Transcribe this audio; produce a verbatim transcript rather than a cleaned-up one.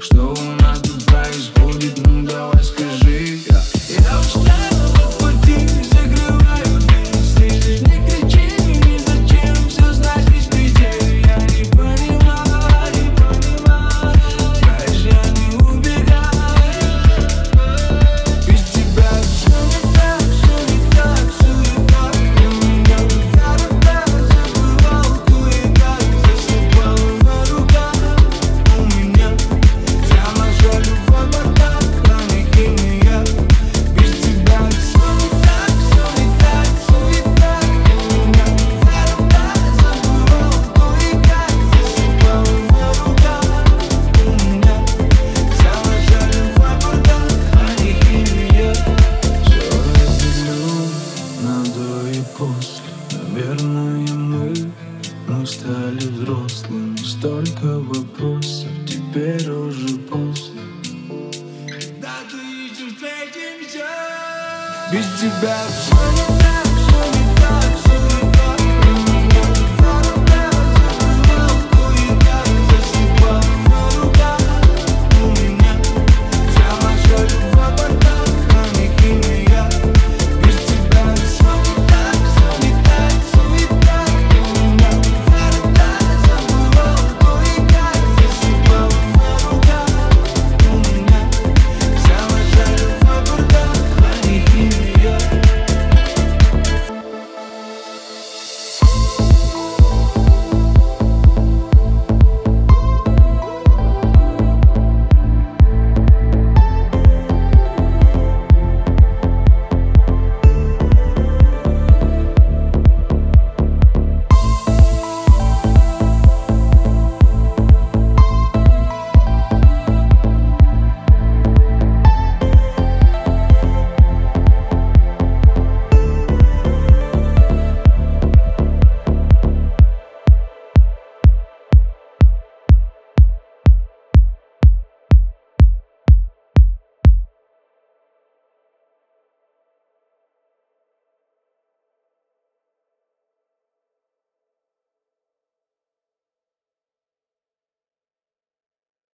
Что у нас тут происходит, ну давай скажи. Я устала от пути, закрываю дверь. Слышишь, не кричи, ни зачем, все знать без пределы. Я не понимаю, не понимаю. Знаешь, я не убегаю. Без тебя все не так, все не так, суета. И меня иногда забывал кое-как. Засыпал на руках. У меня вся наша любовь бардак, а не химия. Без тебя все не так, все не так, суета. И меня иногда забывал кое-как. Засыпал на руках. У меня вся наша любовь бардак, а не химия. Все разделю на до и после. Наверное, мы, мы стали взрослыми. Столько вопросов, теперь уже после. Когда ты ищешь, встретимся. Без тебя все не так.